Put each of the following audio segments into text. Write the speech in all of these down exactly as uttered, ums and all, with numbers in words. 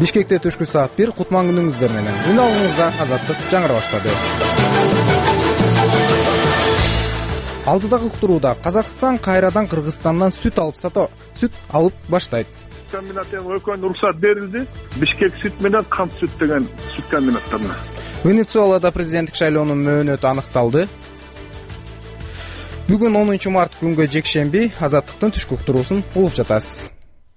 Бишкекте түшкү саат бир, кутман күнүңүздөр менен. Үн алыңызда Азаттык жаңыра баштады. Алдыдагы уктурууда Казакстан кайрадан Кыргызстандан сүт алып сато, сүт алып баштайт. Комбинаттан өкөн уруксат берилди. Бишкек сүт менен кант сүт деген сүт комбинаттарына. Венесуэлада президенттик шайлоонун мөөнөтү аныкталды. Бүгүн онунчу март күнгө жекшемби Азаттыктын түшкү уктуруусун угуп жатасыз.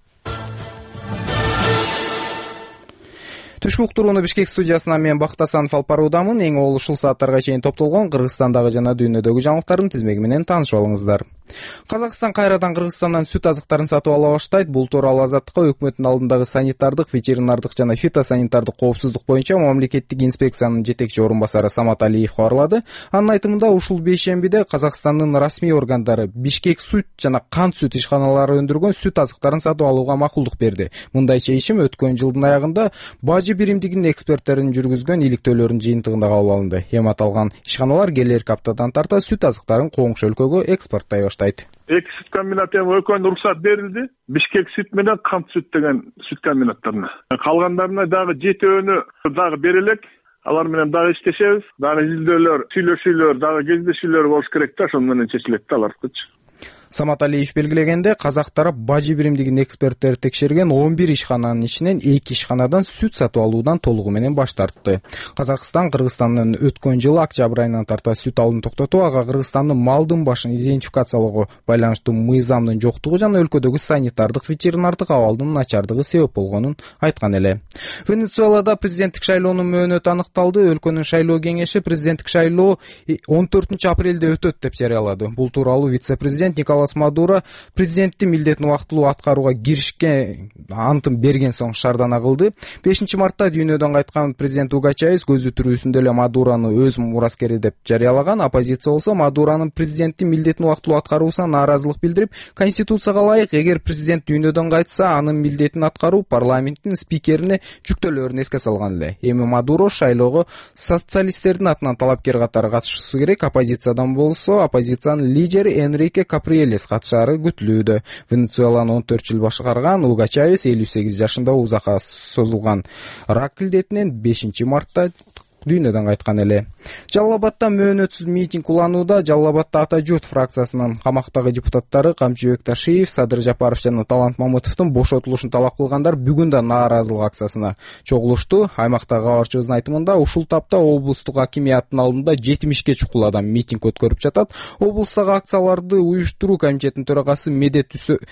Түшкү уктурууну Бишкек студиясынан мен Бактасан Фалпаруудамын. Эң ол ушул сааттарга чейин топтолгон Кыргызстандагы жана дүйнөдөгү жаңылыктардын тизмеги менен таанышып алыңыздар. Казакстан кайрадан Кыргызстандан сүт азыктарын сатып ала баштайт. Бул тууралуу Азаттыкка өкмөттүн алдындагы санитардык, ветеринардык жана фитосанитардык коопсуздук боюнча мамлекеттик инспекциянын жетекчи орун басары Самат Алиев кабарлады. Анын айтымында ушул бейшембиде Казакстандын расмий органдары Бишкек сүт жана кант сүт ишканалары өндүргөн сүт азыктарын сатып алууга макулдук берди. Мындай чечим өткөн жылдын аягында Бажы биримдигинин эксперттерин жүргүзгөн иликтөөлөрдүн жыйынтыгында кабыл алынды. Эми аталган ишканалар келерки аптадан тарта сүт азыктарын коңшу өлкөгө экспорттой баштайт. Эки сүт комбинатына өкөн уруксат берилди. Бишкек сүт менен кант сүт деген сүт комбинаттарына. Калгандарына дагы жетөөнү дагы берелек. Алар менен дагы иштешебиз. Дагы изилдөөлөр, сүйлөшүүлөр, дагы кездешүүлөр болуш керек да, ошону менен чечилет да алардычы. Самат Алиев белгилегенде, казак тарап Бажы биримдигинин эксперттери текшерген он бир ишкананын ичинен эки ишканадан сүт сатып алуудан толугу менен баш тартты. Казакстан Кыргызстандан өткөн жылы октябрь айынан тарта сүт алуун токтотуп, ага Кыргызстандын малдын башын идентификациялоого байланыштуу мыйзамдын жоктугу жана өлкөдөгү санитардык, ветеринардык абалдын начардыгы себеп болгонун айткан эле. Венесуэлада президенттик шайлоонун мөөнөтү аныкталды. Өлкөнүн шайлоо кеңеши президенттик шайлоо он төртүнчү апрелде өтөт деп жарыялады. Бул тууралуу вице-президент Николас Мадуро президенттин милдетин убактылуу аткарууга киришкен антын берген соң шаардана кылды. бешинчи мартта дүйнөдөн кайткан президент Уго Чавес көзү тирүүсүндө эле Мадурону өз мураскери деп жарыялаган. Оппозиция болсо Мадуронун президенттин милдетин убактылуу аткаруусуна нааразылык билдирип, конституцияга ылайык эгер президент дүйнөдөн кайтса, анын милдетин аткаруу парламенттин спикерине жүктөлөөрүн эске салган эле. Эми Мадуро шайлоого социалисттердин атынан талапкер катары катышуусу керек. Оппозициядан болсо оппозициянын лидери Энрике Каприелес катышаары күтүлүүдө. Венесуэланы он төрт жыл башкарган Уго Чавес элүү сегиз жашында узакка созулган рак илдетинен бешинчи мартта дүйнөдөн кайткан эле. Жалал Абадта мөөнөтсүз митинг уланууда. Жалал Абадта Ата журт фракциясынын камактагы депутаттары Камчыбек Ташиев, Садыр Жапаров жана Талант Мамытовдун бошотулушун талап кылгандар бүгүн да нааразылык акциясына чогулушту. Аймактагы кабарчыбыздын айтымында, ушул тапта облустук акимияттын алдында жетимишке чукул адам митинг өткөрүп жатат. Облустагы акцияларды уюштуруу комитетинин төрагасы Медет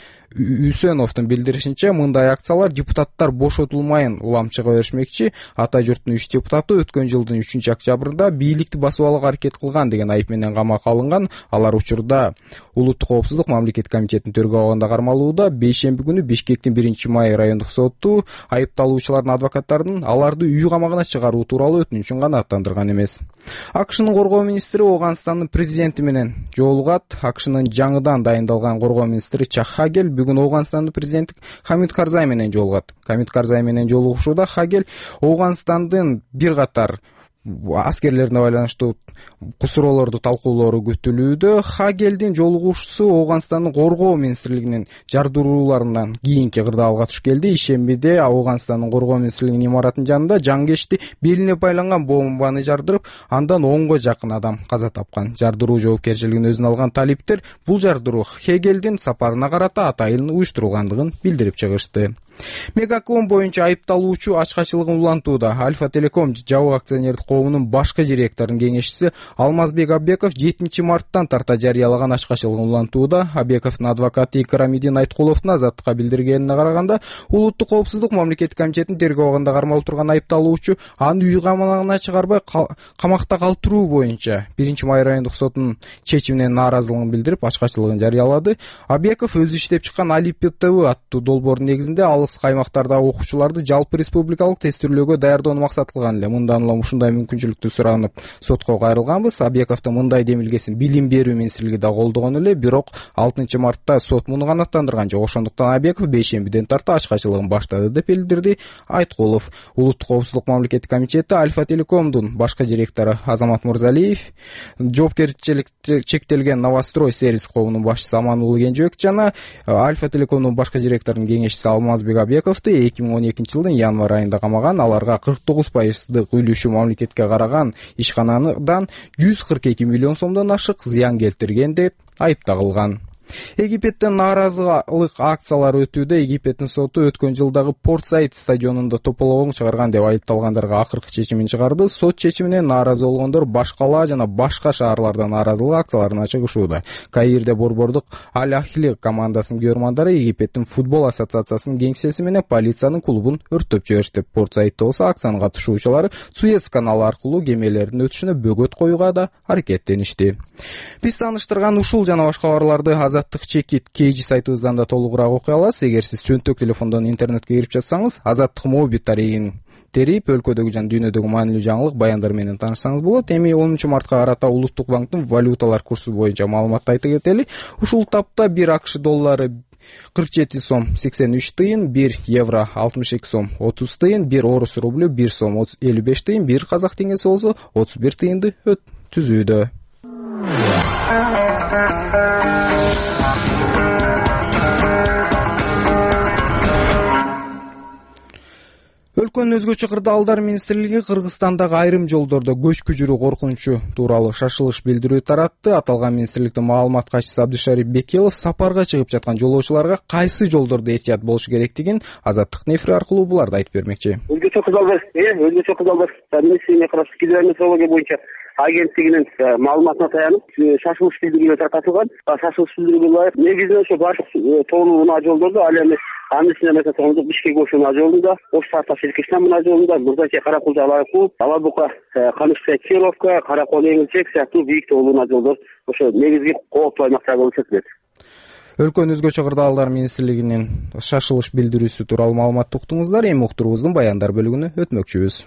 Үсөновдун билдиришинче, мындай акциялар депутаттар бошотулмайын уламчыга беришмекчи. Ата журттун үч депутаты өткөн жылдын үчүнчү октябрда бийликти басып алууга аракет кылган деген айып менен камакка алынган. Алар учурда Улуттук коопсуздук мамлекеттик комитетинин төрөгү абагында кармалууда. Бейшемби күнү Бишкектин биринчи май райондук соту айыпталуучулардын адвокаттарынын аларды үй камагына чыгаруу тууралуу өтүнүчүн гана аттандырган эмес. АКШнын коргоо министри Ооганстандын президенти менен жолугат. АКШнын жаңыдан дайындалган коргоо министри Чак Хагел бүгүн Ооганстандын президенти Хамид Карзай менен жолугат. Хамид Карзай менен жолугушууда Хагел Ооганстандын бир катар аскерлерине байланыштуу кусуроолорду талкуулоору күтүлүүдө. Хагелдин жолугушуусу Ооганстандын коргоо министрлигинин жардырууларынан кийинки кырдаалга туш келди. Ишембиде Ооганстандын коргоо министрлигинин имаратынын жанында жаңгешти белине байланган бомбаны жардырып, андан онго жакын адам каза тапкан. Жардыруу жоопкерчилигин өзүнө алган талиптер бул жардыруу Хагелдин сапарына карата атайын уюштурулгандыгын билдирип чыгышты. Мегаком боюнча айыпталуучу ачкачылыгын улантууда. Альфа Телеком жабык акционердик коомунун башкы директорунун кеңешчиси Алмазбек Абеков жетинчи марттан тарта жарыялаган ачкачылыгын улантууда. Абековдун адвокаты Икрамидин Айткуловдун Азаттыкка билдиргенине караганда, Улуттук коопсуздук мамлекеттик комитетинин тергөө абагында кармалып турган айыпталуучу аны үй камагына чыгарбай камакта калтыруу боюнча биринчи май райондук сотунун чечимине нааразылыгын билдирип, ачкачылыгын жарыялады. Абеков өзү иштеп чыккан Алип ТВ аттуу долбоордун негизинде алыс каймактардагы окуучуларды жалпы республикалык тестирлөөгө даярдоону максат кылган эле. Мындан улам ушундай мүмкүнчүлүктү суранып сотко кайрылганбыз. Абековдун мындай демилгесин Билим берүү министрлиги да колдогон эле, бирок алтынчы мартта сот муну канааттандырган жок. Ошондуктан Абеков бейшембиден тарта ачкачылыгын баштады деп билдирди Айткулов. Улуттук коопсуздук мамлекеттик комитети Альфа Телекомдун башкы директору Азамат Мурзалиев, жоопкерчиликти чектелген Новострой сервис коомунун башчысы Амануулу Кенжебек жана Альфа Телекомдун башкы директорунун кеңешчиси Алмазбек Абековду эки миң он экинчи жылдын январь айында камаган. Аларга кырк тогуз пайыздык үлүшү мамлекетке караган ишканадан жүз кырк эки миллион сомдон ашык зыян келтирген деп айыпталган. Египеттен нааразылык акциялары өтүүдө. Египеттин соту өткөн жылдагы Порт Саид стадионунда тополоң чыгарган деп айыпталгандарга акыркы чечимин чыгарды. Сот чечиминен нааразы болгондор Башкала жана башка шаарлардан нааразылык акцияларына чыгышууда. Каирде борбордук Аль-Ахли командасынын көрмандары Египеттин футбол ассоциациясынын кеңсеси менен полициянын клубун өрттөп жиберишти. Порт Саидде болсо акциянын катышуучулары Суэц каналы аркылуу кемелердин өтүшүнө бөгөт коюуга да аракеттеништи. Биз тааныштырган ушул жана башка кабарларды Азаттык чекит кейжи сайтыбыздан да толугураак окуй аласыз. Эгер сиз чөнтөк телефондон интернетке кирип жатсаңыз, Азаттык мобит тарыгын терип өлкөдөгү жана дүйнөдөгү маанилүү жаңылык баяндар менен таанышсаңыз болот. Эми онунчу мартка карата Улуттук банктын валюталар курсу боюнча маалыматты айта кетели. Ушул тапта бир АКШ доллары кырк жети сом сексен үч тыйын, бир евро алтымыш эки сом отуз тыйын, бир орус рублю бир сом элүү беш тыйын, бир казак теңгеси болсо отуз бир тыйынды түзүүдө. Өлкөнүн өзгөчө кырдаалдар министрлиги Кыргызстандагы айрым жолдордо көчкү жүрүү коркунучу тууралуу шашылыш билдирүү таратты. Аталган министрликтин маалымат катчысы Абдышарип Бекелов сапарга чыгып жаткан жолоочуларга кайсы жолдордо этият болуш керектигин Азаттыктын эфири аркылуу буларды айтып бермекчи. Өзгөчө кырдаалдар, э, өзгөчө кырдаалдар министрлигине караштуу гидрометеорология боюнча агенттигинин маалыматына таянып шашылыш билдирүүлөр таркатылган. Шашылыш билдирүүгө ылайык негизинен ошо баш тоонуу унаа жолдордо, ал эми анын ичинде mesela Бишкек Ош унаа жолунда, Ош Сарташ Эркештан унаа жолунда, Мурзачай Каракулча Алайкул, Алабука Каныштай Кировка, Каракол Эңилчек сыяктуу бийик тоонуу унаа жолдор ошо негизги кооптуу аймактар болуп эсептелет. Өлкөнүн өзгөчө кырдаалдар министрлигинин шашылыш билдирүүсү тууралуу маалыматты уктуңуздар. Эми уктуруубуздун баяндар бөлүгүнө өтмөкчүбүз.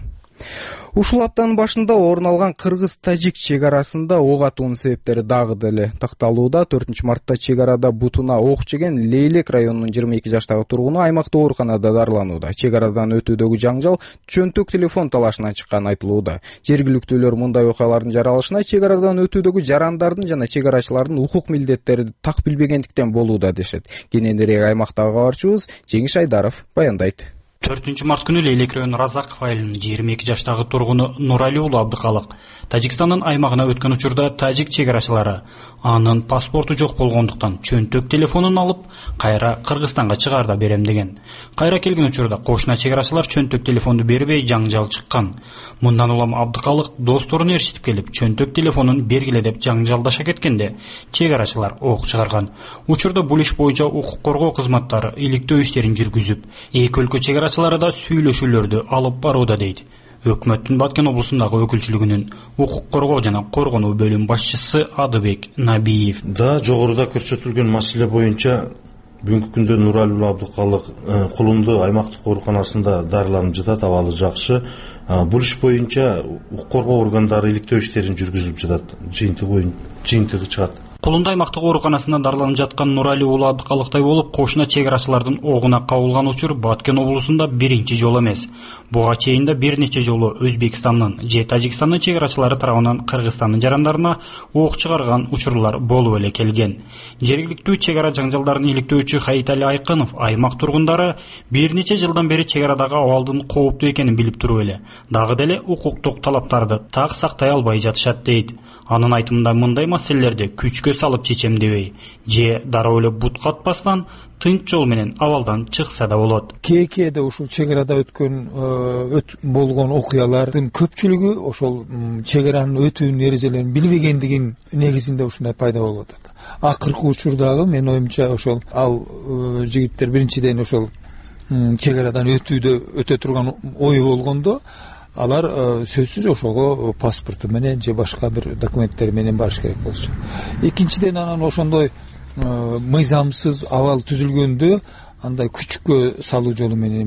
Ушул аптанын башында орун алган кыргыз-тажик чек арасында ок атуунун себептери дагы деле такталууда. төртүнчү мартта чек арада бутуна ок жеген Лейлек районунун жыйырма эки жаштагы тургуну аймактык ооруканада дарыланууда. Чек арадан өтүүдөгү жаңжал чөнтөк телефон талашынан чыкканы айтылууда. Жергиликтүүлөр мындай окуялардын жаралышына чек арадан өтүүдөгү жарандардын жана чек арачылардын укук милдеттери так билбегендиктен болууда дешет. Кененирээк аймактагы кабарчыбыз Жеңиш Айдаров баяндайт. төртүнчү март күнү Лейлек району Разаков айылынын жыйырма эки жаштагы тургуну Нурали уулу Абдыкалык Тажикстандын аймагына өткөн учурда тажик чек арачылары анын паспорту жок болгондуктан чөнтөк телефонун алып кайра Кыргызстанга чыгарда берем деген. Кайра келген учурда кошуна чек арачылар чөнтөк телефонду бербей жаңжал чыккан. Мындан улам Абдыкалык досторун ээрчитип келип чөнтөк телефонун бергиле деп жаңжалдаша кеткенде чек арачылар ок чыгарган. Учурда бул иш боюнча укук коргоо кызматтары иликтөө иштерин жүргүзүп, эки өлкө чек арачылары да сүйлөшүүлөрдү алып барууда дейт. Өкмөттүн Баткен облусундагы өкүлчүлүгүнүн укук коргоо жана коргонуу бөлүм башчысы Адыбек Набиев. Да, жогоруда көрсөтүлгөн маселе боюнча бүгүнкү күндө Нурали уулу Абдыкалык Кулунду аймактык ооруканасында дарыланып жатат, абалы жакшы. Бул иш боюнча укук коргоо органдары иликтөө иштерин жүргүзүп жатат. Жыйынтыгы жыйынтыгы чыгат. Кулунду аймактык ооруканасында дарыланып жаткан Нурали уулу Абдыкалыктай болуп, кошуна чек арачылардын огуна кабылган учур Баткен облусунда биринчи жол эмес. Буга чейин да бир нече жолу Өзбекстандын же Тажикстандын чек арачылары тарабынан Кыргызстандын жарандарына ок чыгарган учурлар болуп эле келген. Жергиликтүү чек ара жаңжалдарын иликтөөчү Хайтали Айкынов аймак тургундары бир нече жылдан бери чек арадагы абалдын кооптуу экенин билип туруп эле, дагы деле укуктук талаптарды так сактай албай жатышат дейт. Анын айтымында мындай маселелерди күчкө салып чечемдебей, же дароо эле бут катпастан тынч жол менен абалдан чыкса да болот. Кээде ушул чек арада өткөн өт болгон окуялардын көпчүлүгү ошол чек аранын өтүүнүн эрежелерин билбегендигин негизинде ушундай пайда болуп атат. Акыркы учурдагы менин оюмча ошол ал жигиттер биринчиден ошол чек арадан өтүүдө өтө турган ою болгондо алар сөзсүз ошого паспорту менен же башка бир документтер менен барыш керек болчу. Экинчиден анан ошондой мыйзамсыз абал түзүлгөндө андай күчкө салуу жолу менен эмес,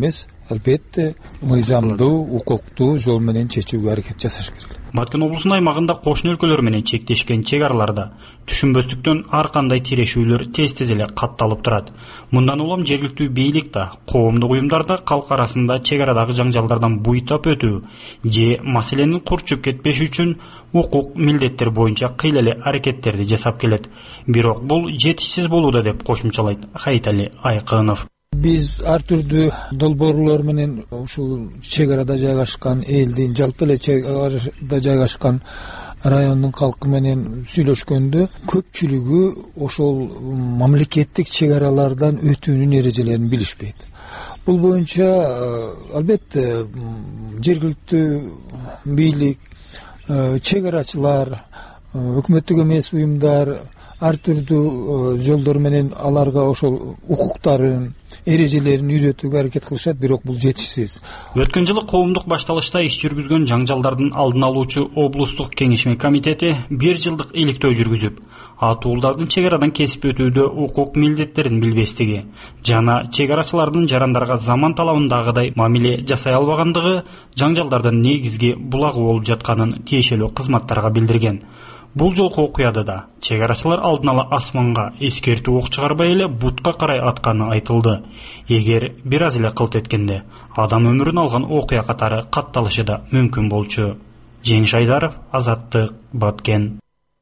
албетте мыйзамдуу укуктуу жол менен чечүүгө аракет жасаш керек. Баткен облусунун аймагында кошуна өлкөлөр менен чектешкен чек араларда түшүнбөстүктөн ар кандай тирешүүлөр тез-тез эле катталып турат. Мындан улам жергиликтүү бийлик да, коомдук уюмдар да калк арасында чек арадагы жаңжалдардан буйтап өтүү же маселенин курчуп кетпеши үчүн укук милдеттер боюнча кыйла эле аракеттерди жасап келет. Бирок бул жетишсиз болууда деп кошумчалайт Хайтали Айкынов. Биз ар түрдүү долбоорлор менен ушул чек арада жайгашкан элдин, жалпы эле чек арада жайгашкан райондун калкы менен сүйлөшкөндө көпчүлүгү ошол мамлекеттик чек аралардан өтүүнүн эрежелерин билишпейт. Бул боюнча албетте жергиликтүү бийлик, чек арачылар, өкмөттүк эмес уюмдар ар түрдүү жолдор менен аларга ошол укуктарын, эрежелерин үйрөтүүгө аракет кылышат, бирок бул жетишсиз. Өткөн жылы коомдук башталышта иш жүргүзгөн жаңжалдардын алдын алуучу облустук кеңешме комитети бир жылдык иликтөө жүргүзүп, атуулдардын чек арадан кесип өтүүдө укук милдеттерин билбестиги жана чек арачылардын жарандарга заман талабындагыдай мамиле жасай албагандыгы жаңжалдардын негизги булагы болуп жатканын тиешелүү кызматтарга билдирген. Бул жолку окуяда да чек арачылар алдын ала асманга эскертүү ок чыгарбай эле бутка карай атканы айтылды. Эгер бир аз эле кылт эткенде адам өмүрүн алган окуя катары катталышы да мүмкүн болчу. Жеңиш Айдаров, Азаттык, Баткен.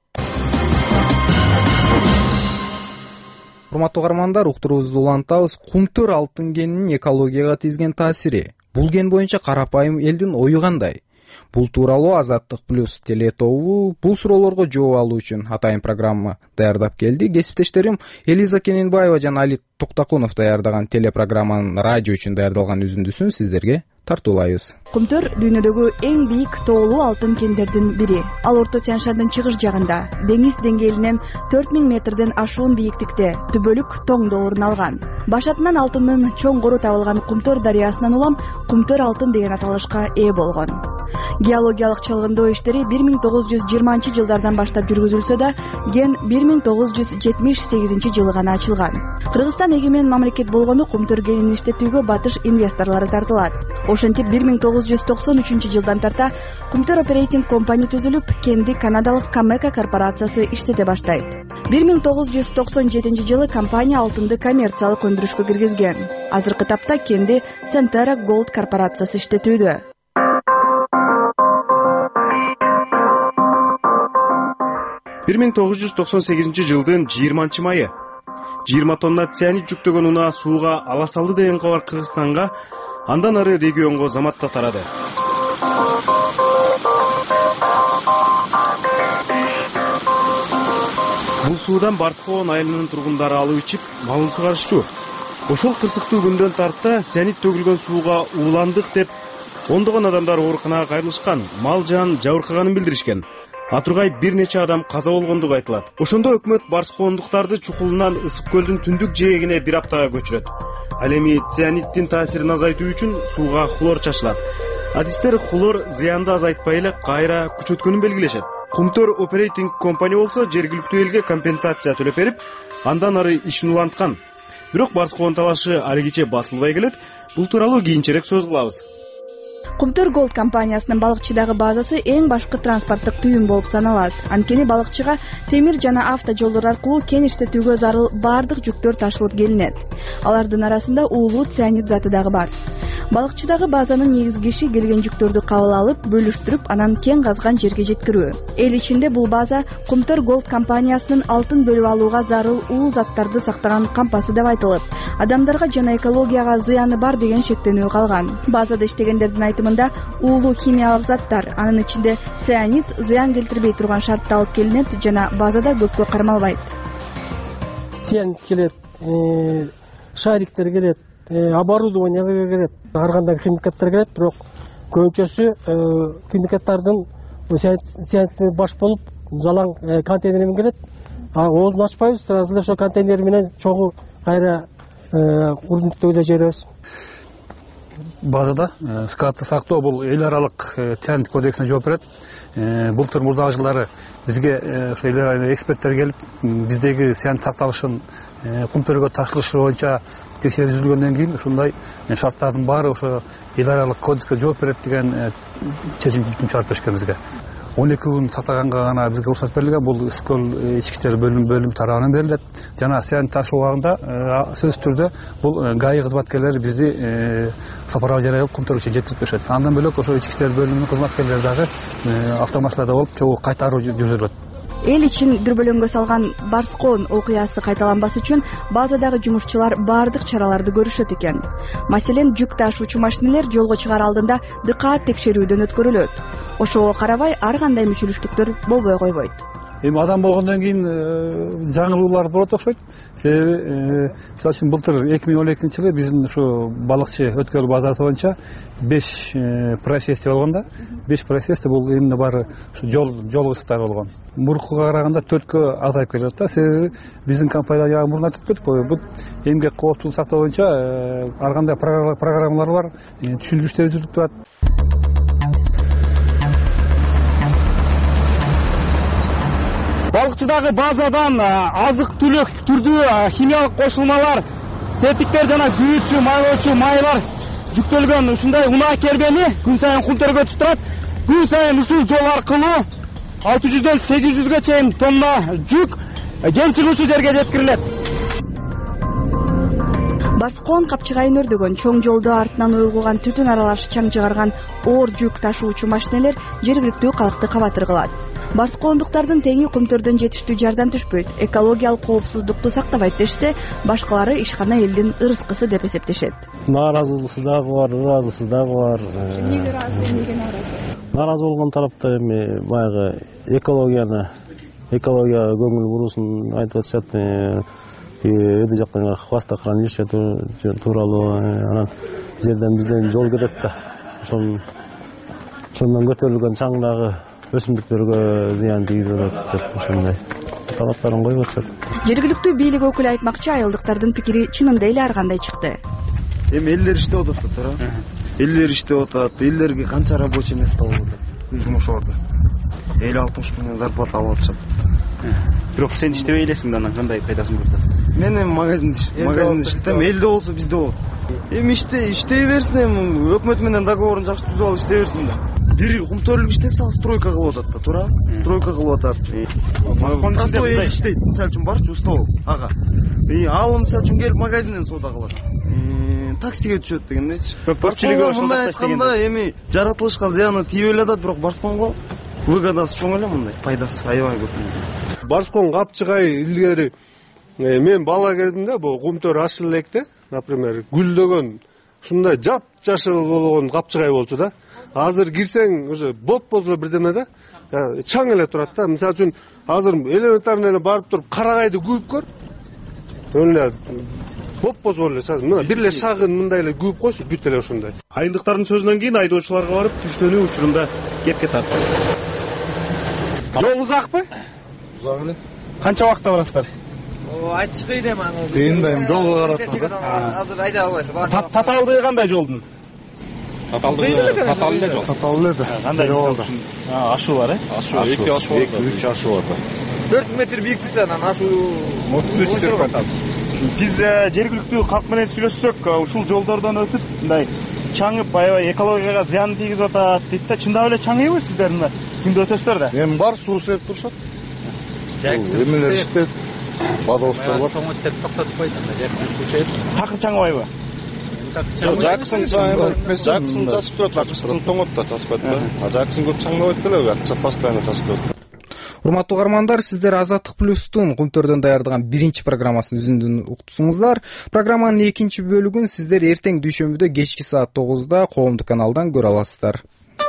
Урматтуу каармандар, уктуруубузду улантабыз. Кумтөр алтын кенинин экологияга тийгизген таасири. Бул кен боюнча карапайым элдин ою кандай? Бул тууралуу Азаттык плюс теле тобу бул суроолорго жооп алуу үчүн атайын программа даярдап келди. Кесиптештерим Элиза Кененбаева жана Али Токтакунов даярдаган телепрограмманын радио үчүн даярдалган үзүндүсүн сиздерге тартуулайбыз. Кумтөр дүйнөдөгү эң бийик тоолуу алтын кендердин бири. Ал Орто Тянь-Шандын чыгыш жагында, деңиз деңгээлинен төрт миң метрден ашуун бийиктикте түбөлүк тоңдо орун алган. Башатынан алтындын чоңгору табылган Кумтөр дарыясынан улам Кумтөр алтын деген аталышка ээ болгон. Геологиялык чалгындоо иштери бир миң тогуз жүз жыйырманчы жылдардан баштап жүргүзүлсө да, ген бир миң тогуз жүз жетимиш сегизинчи жылы гана ачылган. Кыргызстан эгемен мамлекет болгону Кумтөр кенин иштетүүгө батыш инвесторлору тартылат. Ошентип бир миң тогуз жүз токсон үчүнчү жылдан тарта Кумтөр Operating Company түзүлүп, кенди канадалык Камека корпорациясы иштете баштайт. бир миң тогуз жүз токсон жетинчи жылы компания алтынды коммерциялык өндүрүшкө киргизген. Азыркы тапта кенди Centera Gold корпорациясы иштетүүдө. бир миң тогуз жүз токсон сегизинчи жылдын жыйырманчы майы жыйырма тонна цианид жүктөгөн унаа сууга ала салды деген кабар Кыргызстанга, андан ары регионго заматта тарады. Бул суудан Барскоон айылынын тургундары алып ичип, малын сугарышчу. Ошол кырсыктуу күндөн тарта цианид төгүлгөн сууга ууландык деп ондогон адамдар ооруканага кайрылышкан, мал жан жабыркаганын билдиришкен. Атургай бир нече адам каза болгондугу айтылат. Ошондо өкмөт Барскоондуктарды чукулунан Ысык көлдүн түндүк жээгине бир аптага көчүрөт. Ал эми цианиддин таасирин азайтуу үчүн сууга хлор чачылат. Адистер хлор зыянды азайтпай эле кайра күч өткөнүн белгилешет. Кумтөр Operating Company болсо жергиликтүү элге компенсация төлөп берип, андан ары ишин уланткан. Бирок Барскоон талашы алигиче басылбай келет. Бул тууралуу кийинчерээк сөз кылабыз. Кумтөр Gold компаниясынын балыкчыдагы базасы эң башкы транспорттук түйүн болуп саналат. Анткени балыкчыга темир жана авто жолдор аркылуу кен иштетүүгө зарыл баардык жүктөр ташылып келинет. Алардын арасында уулуу цианид заты дагы бар. Балыкчыдагы базанын негизги иши келген жүктөрдү кабыл алып, бөлүштүрүп, анан кен казган жерге жеткирүү. Эл ичинде бул база Кумтөр Gold компаниясынын алтын бөлүп алууга зарыл уулуу заттарды сактаган кампасы деп айтылып, адамдарга жана экологияга зыяны бар деген шектенүү калган. Базада иштегендердин айтымында уулуу химиялык заттар, анын ичинде цианид зыян келтирбей турган шартта алып келинет жана базада көпкө кармалбайт. Цианид келет, шариктер келет, оборудованиеге келет, ар кандай химикаттар келет, бирок көбүнчөсү химикаттардын цианид баш болуп жалаң контейнер менен келет. Оозун ачпайбыз, сразу эле ошо контейнер менен чогуу кайра курдуктөгүдө жиберебиз. базада скатты сактоо бул эл аралык цент кодексине жооп берет. Былтыр мурдагы жылдары бизге ошо эл аралык эксперттер келип биздеги цент сакталышын кум төрөгө ташылышы боюнча текшерип жүргөндөн кийин ушундай шарттардын баары ошо эл аралык кодекске жооп берет деген чечим чыгарып беришкен бизге. он эки күн сактаганга гана бизге уруксат берилген. Бул Ички иштер бөлүм бөлүм тарабынан берилет. Жана цент ташуу убагында сөзсүз түрдө бул ГАИ кызматкерлери бизди сапарга жарайлап кум төрөгчө жеткизип беришет. Андан бөлөк ошо ички иштер бөлүмүнүн кызматкерлери дагы автомашинада болуп чогуу кайтаруу жүргүзүлөт. Эл ичин дүрбөлөңгө салган Барскон окуясы кайталанбас үчүн базадагы жумушчулар баардык чараларды көрүшөт экен. Маселен, жүк ташуучу машинелер жолго чыгаар алдында дыкаат текшерүүдөн өткөрүлөт. Ошого карабай ар кандай мүчүлүштүктөр болбой койбойт. Эми адам болгондон кийин жаңылуулар болот окшойт. Себеби мисалы үчүн былтыр эки миң он экинчи жылы биздин ушу балыкчы өткөл базасы боюнча беш происшествие болгондо, беш происшествие бул именно баары ушу жол жол ысыктары болгон. Мурункуга караганда төрткө азайып келет да. Себеби биздин компания жагы мурун айтып кетип, бул эмгек коопсуздук сактоо боюнча ар кандай программалар бар, түшүндүрүштөр жүрүп турат. Балыкчыдагы базадан азык түлүк түрдүү химиялык кошулмалар, тетиктер жана күйүүчү, майлоочу майлар жүктөлгөн ушундай унаа кербени күн сайын кум төрөгө өтүп турат. Күн сайын ушул жол аркылуу алты жүздөн сегиз жүзгө чейин тонна жүк кен чыгуучу жерге жеткирилет. Барскон капчыгайын өрдөгөн чоң жолдо артынан уюлган түтүн аралаш чаң чыгарган оор жүк ташуучу машинелер жергиликтүү калкты кабатыр кылат. Барскондуктардын теңи кумтөрдөн жетиштүү жардам түшпөйт, экологиялык коопсуздукту сактабайт дешсе, башкалары ишкана элдин ырыскысы деп эсептешет. Нааразычысы дагы бар, ыраазысы дагы бар. Эмнеге ыраазы, эмнеге нааразы? Нааразы болгон тарапта эми баягы экологияны, экологияга көңүл буруусун айтып атышат. Өйдө жактан хвастахранилище тууралуу, анан жерден бизден жол кетет да. Ошон ошондон көтөрүлгөн чаң дагы өсүмдүктөргө зыян тийгизип атат деп ошондой талаптарын коюп атышат. Жергиликтүү бийлик өкүлү айтмакчы, айылдыктардын пикири чынында эле ар кандай чыкты. Эми элдер иштеп атат да, туура. Элдер иштеп атат, элдерге канча рабочий место болуп атат жумуш орду. элүү алтымыш миңден зарплата алып атышат. Бирок сен иштебей элесиң да, анан кандай пайдасын көрүп атасың? Мен эми магазинде магазинде иштетем, элде болсо бизде болот. Эми иште иштей берсин, эми өкмөт менен договорун жакшы түзүп алып иштей берсин да. Бир кум төрөлүк иштесе, ал стройка кылып атат да, туура? Стройка кылып атат. Простой эл иштейт, мисалы үчүн барчы уста болуп, ага. Ал мисалы үчүн келип магазинден соода кылат. Таксиге түшөт дегендейчи. Көпчүлүгү ошондой айтканда, эми жаратылышка зыяны тийбей эле атат, бирок Барсконго выгодасы чоң эле, мындай пайдасы аябай көп. Барскон капчыгай илгери мен бала кезимде бул кумтөр ашыл электе, например, гүлдөгөн ушундай жап жашыл болгон капчыгай болчу да. Азыр кирсең уже боп-боз эле бирдеме да. Чаң эле турат да. Мисалы үчүн азыр элементарный эле барып туруп карагайды күйүп көр. Эле боп-боз болуп эле. Мына бир эле шагын мындай эле күйүп койсу, бүт эле ошондой. Айылдыктардын сөзүнөн кийин айдоочуларга барып түштөнүү учурунда кепке тартты. Жол узакпы? Узак эле. Канча убакытта барасыздар? Айтышпайт эми аны. Кыйындайм, жолго карап да. Азыр айда албайсыз. Татаалдыгы кандай жолдун? Татаалдыгы татаал эле жол. Татаал эле да. Кандай жол? Ашуу бар, э? Ашуу, эки ашуу бар. эки үч ашуу бар. төрт метр бийиктикте анан ашуу отуз үч сыркат. Биз жергиликтүү калк менен сүйлөшсөк, ушул жолдордон өтүп, мындай чаңып, аябай экологияга зыян тийгизип атат дейт да. Чындап эле чаңыйбы сиздердин күндө өтөсүздөр да? Эми бар суу сепип турушат. Эмелер иштет, водостор бар. Тоңоттеп токтотуп койду, жакшы суу сепип. Такыр чаңыбайбы? Жаксын жаксын чачып турат, жаксын тоңотто чачып атпайбы? А жаксын көп чаңдабайт деле, акча постоянно чачып турат. Урматтуу угармандар, сиздер Азаттык плюстун кумтөрдөн даярдаган биринчи программасын үзүндөн уктусуңуздар. Программанын экинчи бөлүгүн сиздер эртең дүйшөмбүдө кечки саат тогузда коомдук каналдан көрө аласыздар.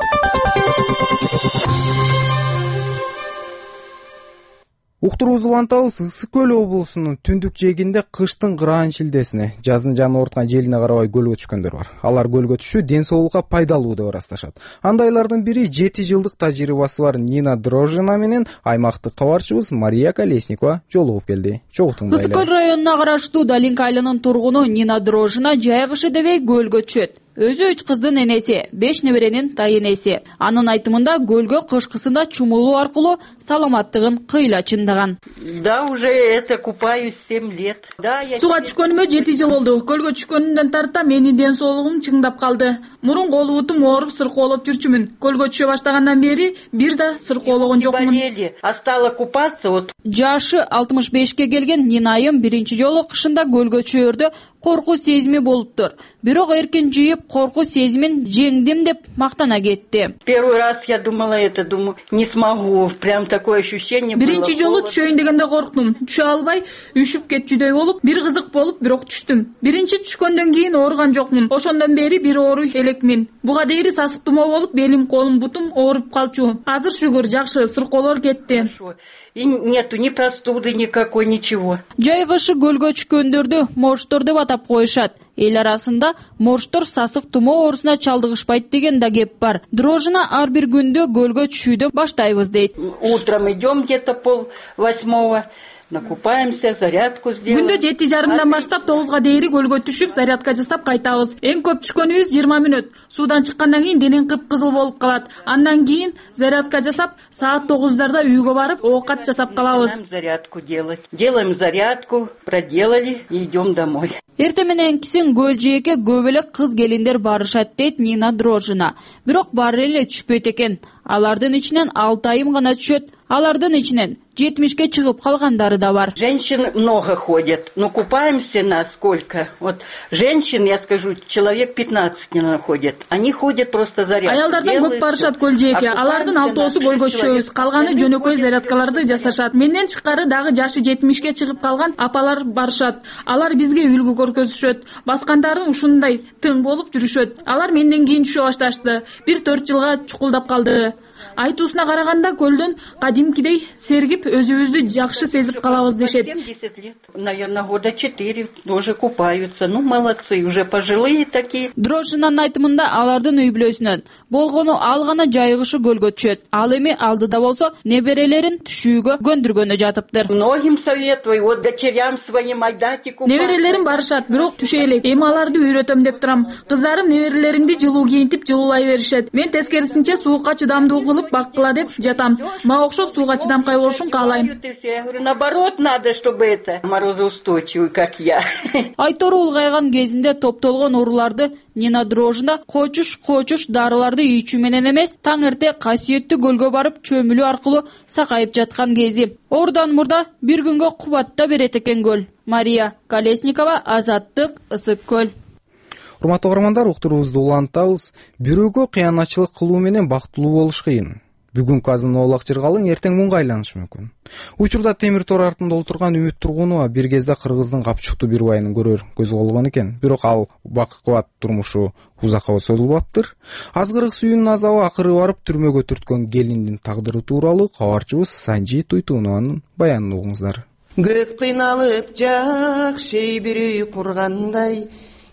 Уктуруубузду улантабыз. Ысык көл облусунун түндүк жээгинде кыштын кыраан шилдесине, жаздын жаны оорткан желине карабай көлгө түшкөндөр бар. Алар көлгө түшүү ден соолукка пайдалуу деп ырасташат. Андайлардын бири жети жылдык тажрыйбасы бар Нина Дрожжина менен аймактык кабарчыбыз Мария Колесникова жолугуп келди. Чогуу Ысык көл районуна караштуу Долинка айылынын тургуну Нина Дрожжина жай кышы дебей көлгө түшөт. өзү үч кыздын энеси, беш неберенин тайенеси. Анын айтымында көлгө кышкысында чумулуу аркылуу саламаттыгын кыйла чындаган. Да, уже это купаюсь семь лет. Да, я Суга түшкөнүмө жети жыл болду. Көлгө түшкөнүмдөн тарта менин ден соолугум чыңдап калды. Мурун кол бутум ооруп сыркоолоп жүрчүмүн. Көлгө түшө баштагандан бери бир да сыркоологон жокмун. А стала купаться вот. Жашы алтымыш бешке келген Нинайым биринчи жолу кышында көлгө түшөөрдө коркуу сезими болуптур. Бирок эркин жыйып коркуу сезимин жеңдим деп мактана кетти. Первый раз я думала это, думаю, не смогу. Прям такое ощущение было. Биринчи жолу түшөйүн дегенде корктум. Түшө албай, үшүп кетчүдөй болуп, бир кызык болуп, бирок түштүм. Биринчи түшкөндөн кийин ооруган жокмун. Ошондон бери бир ооруй элекмин. Буга дейри сасык тумоо болуп, белим, колум, бутум ооруп калчу. Азыр шүгүр, жакшы, сыркоолор кетти. И нету ни простуды никакой, ничего. Жайгышы көлгө түшкөндөрдү морштор деп атап коюшат. Эл арасында морштор сасык тумоо оорусуна чалдыгышпайт деген да кеп бар. Дрожина ар бир күндө көлгө түшүүдө баштайбыз дейт. Утром идем где-то пол восьмого. Накупаемся, зарядку сделаем. Күндө жети жарымдан баштап тогузга дейри көлгө түшүп, зарядка жасап кайтабыз. Эң көп түшкөнүбүз жыйырма мүнөт. Суудан чыккандан кийин денең кып-кызыл болуп калат. Андан кийин зарядка жасап, саат тогуздарда үйгө барып, оокат жасап калабыз. Зарядку делать. Делаем зарядку, проделали и идем домой. Эртең мененкисин көл жээкке көп эле кыз келиндер барышат дейт Нина Дрожина. Бирок баары эле түшпөйт экен. Алардын ичинен алты айым гана түшөт. Алардын ичинен жетимишке чыгып калгандары да бар. Женщин много ходят. Но купаемся на сколько? Вот женщин, я скажу, человек пятнадцать не ходят. Они ходят просто зарядку. Аялдардан көп барышат көл жээкке. Алардын алтоосу көлгө түшөбүз. Калганы жөнөкөй зарядкаларды жасашат. Менден чыккары дагы жашы жетимишке чыгып калган апалар барышат. Алар бизге үлгү көрсөтүшөт. Баскандары ушундай тың болуп жүрүшөт. Алар менден кийин түшө башташты. Бир төрт жылга чукулдап калды. Айтуусуна караганда көлдөн кадимкидей сергип, өзүбүздү жакшы сезип калабыз дешет. семьдесят лет, наверное, года четыре тоже купаются. Ну, молодцы, уже пожилые такие. Дрожинанын айтымында алардын үй бүлөсүнөн болгону ал гана жайгышы көлгө түшөт. Ал эми алдыда болсо неберелерин түшүүгө көндүргөнү жатыптыр. Многим советую, вот дочерям своим айдайте купаться. Неберелерим барышат, бирок түшө элек. Эми аларды үйрөтөм деп турам. Кыздарым неберелеримди жылуу кийинтип, жылуулай беришет. Мен тескерисинче суукка чыдамдуу кылып баккыла деп жатам. Мага окшоп сууга чыдамкай болушун каалайм. Я говорю, наоборот, надо, чтобы это морозоустойчивый, как я. Айтору улгайган кезинде топтолгон ооруларды Нина Дрожина кочуш кочуш дарыларды ичүү менен эмес, таң эрте касиеттүү көлгө барып чөмүлүү аркылуу сакайып жаткан кези. Ордан мурда бир күнгө кубатта берет экен көл. Мария Колесникова, Азаттык, Ысык көл. Урматтуу угармандар, уктуруубузду улантабыз. Бирөөгө кыянатчылык кылуу менен бактылуу болуш кыйын. Бүгүнкү азын оолак жыргалың эртең мунга айланышы мүмкүн. Учурда темир тор артында отурган Үмүт Тургунова бир кезде Кыргыздын капчыктуу бир байын көрөр көз болгон экен. Бирок ал бакыт турмушу узакка созулбаптыр. Азгырык сүйүүнүн азабы акыры барып түрмөгө түрткөн келиндин тагдыры тууралуу кабарчыбыз Санжи Туйтунованын баянын угуңуздар. Көп кыйналып жакшы бир үй кургандай,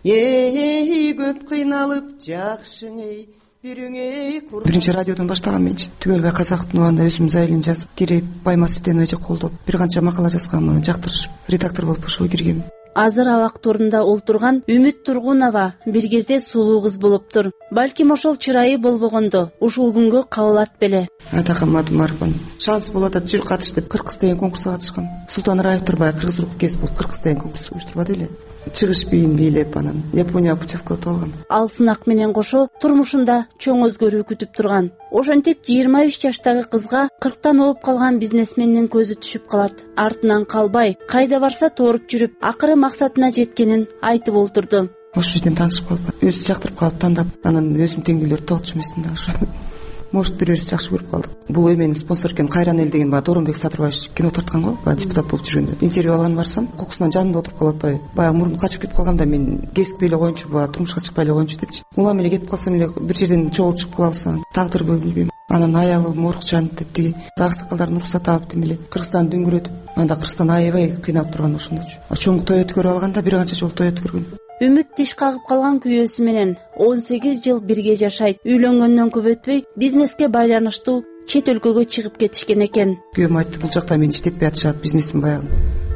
эй көп кыйналып жакшың Биринчи радиодон баштаган менчи түгөлбай казактын убагында өзүм зайлын жазып, кирип Байма Сүтеновиче колдоп, бир канча макала жазганмын, жактырышып, редактор болуп ошого киргем. Азыр абак турунда олтурган Үмүт Тургунова бир кезде сулуу кыз болуптур. Балким ошол чырайы болбогондо ушул күнгө кабылат беле. Атакам атым Арпан. Шанс болуп атат, жүр катыш деп кырк кыз деген конкурска катышкам. Султан Раев Турбай кыргыз рух кез болуп кырк кыз деген конкурс уюштурбады беле. Чыгыш бийин бийлеп анан Япония путевка өтүп алгам. Ал сынак менен кошо турмушунда чоң өзгөрүү күтүп турган. Ошентип жыйырма үч жаштагы кызга кырктан ооп калган бизнесмендин көзү түшүп калат. Артынан калбай, кайда барса торуп жүрүп, акыры максатына жеткенин айтып олтурду. Ош жерден таанышып калып, өзү жактырып калып тандап, анан өзүм теңдүүлөр тогуз эмесин да ошо. Может, бир-бирибизди жакшы көрүп калдык. Бул эменин спонсор экен Кайран эл деген ба Доронбек Садырбаевич кино тарткан го, ба депутат болуп жүргөндө. Интервью алган барсам, кокусунан жанымда отуруп калып атпайбы. Баягы мурун качып кетип калганда мен кесиппей эле коеюнчу, ба турмушка чыкпай эле коеюнчу депчи. Улам эле кетип калсам эле бир жерден чогуу чыгып калабыз, тагдырбы билбейм. Анан аялым Орукчан деп тиги дагы сакалдарын уруксат алып демеле Кыргызстанды дөңгөрөтүп, анда Кыргызстан аябай кыйналып турган ошондочу. Чоң той өткөрүп алганда бир канча жолу той өткөргөн. Үмүт тиш кагып калган күйөөсү менен он сегиз жыл бирге жашайт. Үйлөнгөндөн көп өтпөй бизнеске байланыштуу чет өлкөгө чыгып кетишкен экен. Күйөөм айтты, бул жакта мени иштетпей атышат, бизнесим баягы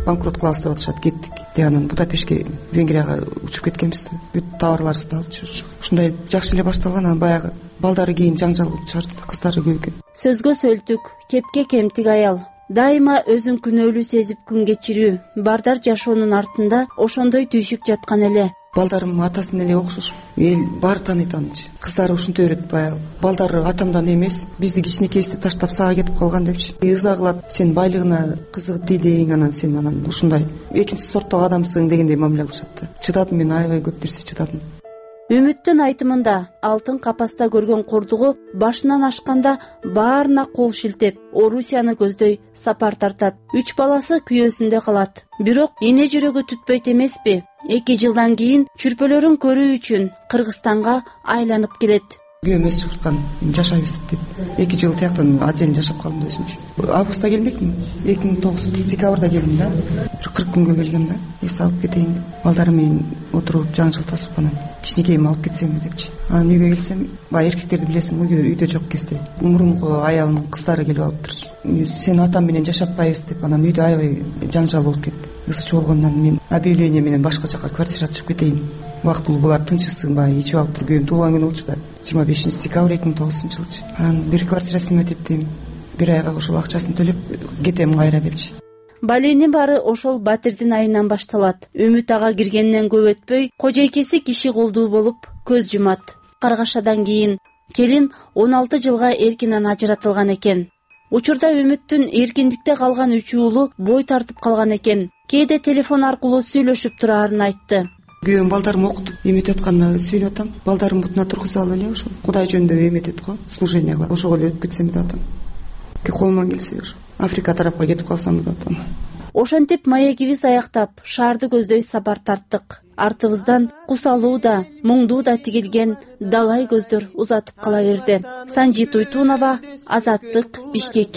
банкрот кылабыз деп атышат. Кеттик. Анан Будапештке, Венгрияга учуп кеткенбиз. Бүт товарларыбызды алып жүрчүк. Ушундай жакшы эле башталган, анан баягы балдары кийин жаңжал чыгарды, кыздары көп экен. Сөзгө сөлтүк, кепке кемтик аял. Дайыма өзүн күнөөлүү сезип күн кечирүү. Бардар жашоонун артында ошондой түйшүк жаткан эле. Балдарым атасын эле окшош. Эл баары тааныйт анчы. Кыздары ушинтип берет баягы. Балдары атамдан эмес, бизди кичинекейибизди таштап сага кетип калган депчи. Ыза кылат, сен байлыгына кызыгып дейдең, анан сен анан ушундай экинчи сорттогу адамсың дегендей мамиле кылышат да. Чыдадым мен, аябай көп нерсе чыдадым. Үмүттүн айтымында алтын капаста көргөн курдугу башынан ашканда баарына кол шилтеп, Орусияны көздөй сапар тартат. Үч баласы күйөөсүндө калат. Бирок эне жүрөгү түтпөйт эмеспи? Эки жылдан кийин чүрпөлөрүн көрүү үчүн Кыргызстанга айланып келет. Күйөөм өз чыгарткан, жашайбыз деп. Эки жыл тияктан отдельно жашап калдым өзүм үчүн. Августта келмекмин, эки миң тогуз декабрда келдим да. Бир кырк күнгө келгем да. Эс алып кетейин. Балдарым менен отуруп жаңжыл тосуп анан кичинекейим алып кетсемби депчи. Анан үйгө келсем, баягы эркектерди билесиң, үйдө жок кезде. Мурунку аялымдын кыздары келип алыптыр. Сен атам менен жашатпайбыз деп, анан үйдө аябай жаңжал болуп кетти. Ысчы болгондон мен объявление менен башка жака квартира чыгып кетейин. Убактылуу булар тынчысың, баягы ичип алып туруп күйөөм туулган күнү болчу да. жыйырма бешинчи декабрь эки миң тогузунчу жылчы. Анан бир квартира снимать эттим. Бир айга ошол акчасын төлөп кетем кайра депчи. Баленин баары ошол батирдин айынан башталат. Үмүт ага киргенден көп өтпөй, кожойкеси киши колдуу болуп көз жумат. Каргашадан кийин келин он алты жылга эркинен ажыратылган экен. Учурда Үмүттүн эркиндикте калган үч уулу бой тартып калган экен. Кээде телефон аркылуу сүйлөшүп турарын айтты. Күйөөм балдарым окутуп эметип атканда сүйлөп атам. Балдарым бутуна тургузуп алып эле ошо Кудай жөнүндө эметет го, служение кылат. Ошого эле өтүп кетсем деп атам. Колуман келсе ошо Африка тарапка кетип калсам деп атам. Ошентип маегибиз аяктап, шаарды көздөй сапар тарттык. Артыбыздан кусалуу да, муңдуу да тигилген далай көздөр узатып кала берди. Санжи Туйтунова, Азаттык, Бишкек.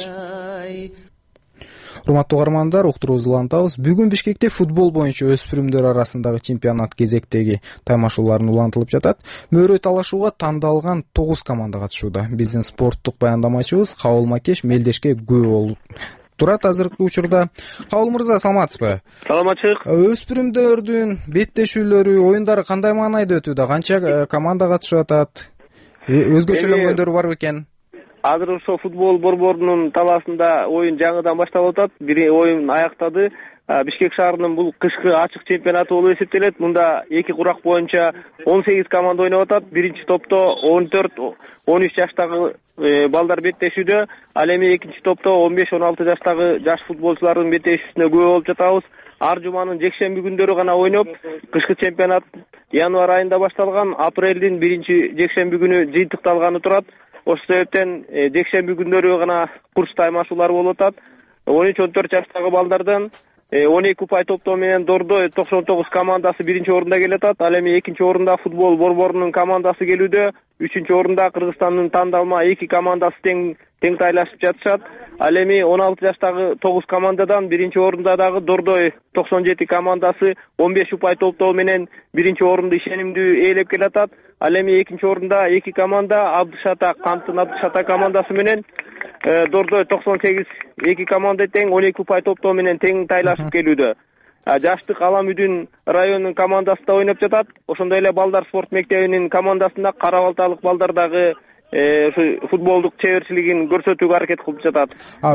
Урматтуу угармандар, уктуруубузду улантабыз. Бүгүн Бишкекте футбол боюнча өспүрүмдөр арасындагы чемпионат кезектеги таймашууларын улантылып жатат. Мөөрөй талашууга тандалган тогуз команда катышууда. Биздин спорттук баяндамачыбыз Кабыл Макеш мелдешке күбө болуп турат азыркы учурда. Кабыл мырза, саламатсызбы? Саламатчылык. Өспүрүмдөрдүн беттешүүлөрү, оюндары кандай маанайда өтүүдө? Канча команда катышып атат? Өзгөчөлөнгөндөрү барбы экен? Азыр ошо футбол борборунун талаасында оюн жаңыдан башталып атат. Бир оюн аяктады. Бишкек шаарынын бул кышкы ачык чемпионаты болуп эсептелет. Мында эки курак боюнча он сегиз команда ойноп атат. Биринчи топто он төрт он үч жаштагы балдар беттешүүдө. Ал эми экинчи топто он беш он алты жаштагы жаш футболчулардын беттешүүсүнө күбө болуп жатабыз. Ар жуманын жекшемби күндөрү гана ойноп, кышкы чемпионат январь айында башталган. Апрелдин биринчи жекшемби күнү жыйынтыкталганы турат. Ошол себептен жекшемби күндөрү гана курс таймашуулар болуп атат. он үч он төрт жаштагы балдардан он эки упай топтоо менен Дордой токсон тогуз командасы биринчи орунда келе атат. Ал эми экинчи орунда футбол борборунун командасы келүүдө. Үчүнчү орунда Кыргызстандын тандалма эки командасы тең тең тайлашып жатышат. Ал эми он алты жаштагы тогуз командадан биринчи орунда дагы Дордой токсон жети командасы он беш упай топтоо менен биринчи орунду ишенимдүү ээлеп келе атат. Ал эми экинчи орунда эки команда Абдышата, Кантын Абдышата командасы менен Дордой токсон сегиз эки команда тең он эки упай топтоо менен тең тайлашып келүүдө. Жаштык Аламүдүн районунун командасы да ойноп жатат. Ошондой эле балдар спорт мектебинин командасында Кара Балталык балдар дагы футболдук чеберчилигин көрсөтүүгө аракет кылып жатат.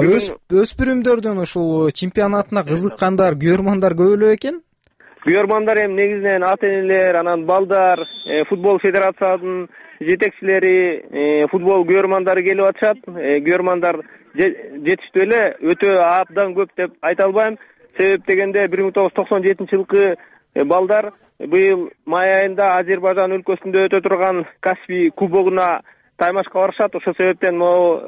Өспүрүмдөрдүн ушул чемпионатына кызыккандар, көрөрмандар көп эле экен? Көрөрмандар эми негизинен ата-энелер, анан балдар, футбол федерациянын жетекчилери, футбол көрөрмандары келип атышат. Көрөрмандар жетиштүү эле, өтө абдан көп деп айта албайм. Себеп дегенде бир миң тогуз жүз токсон жетинчи жылкы балдар быйыл май айында Азербайжан өлкөсүндө өтө турган Каспий кубогуна таймашка барышат. Ошол себептен могу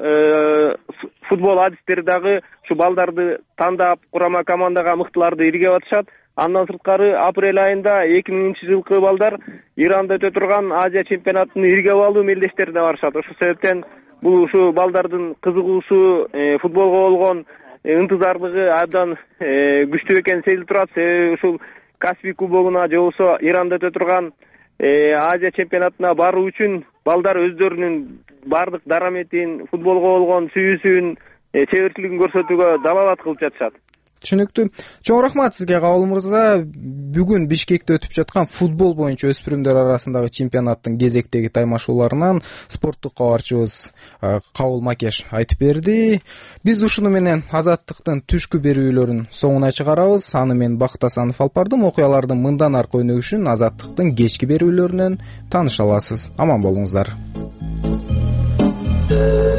футбол адистери дагы ушу балдарды тандап, курама командага мыктыларды иргеп атышат. Андан сырткары апрель айында эки миңинчи жылкы балдар Иранда өтө турган Азия чемпионатынын иргеп алуу мелдештерине барышат. Ошол себептен бул ушу балдардын кызыгуусу, футболго болгон ынтызарлыгы абдан күчтүү экени сезилип турат. Себеби ушул Каспий кубогуна же болбосо Иранда өтө турган Азия чемпионатына баруу үчүн балдар өздөрүнүн бардык дараметин, футболго болгон сүйүүсүн, чеберчилигин көрсөтүүгө далалат кылып жатышат. түшүнүктүү. Чоң рахмат сизге Кабыл мырза. Бүгүн Бишкекте өтүп жаткан футбол боюнча өспүрүмдөр арасындагы чемпионаттын кезектеги таймашууларынан спорттук кабарчыбыз Кабыл Макеш айтып берди. Биз ушуну менен Азаттыктын түшкү берүүлөрүн соңуна чыгарабыз. Аны мен Бакыт Асанов алып бардым. Окуялардын мындан аркы өнүгүшүн Азаттыктын кечки берүүлөрүнөн тааныша аласыз. Аман болуңуздар.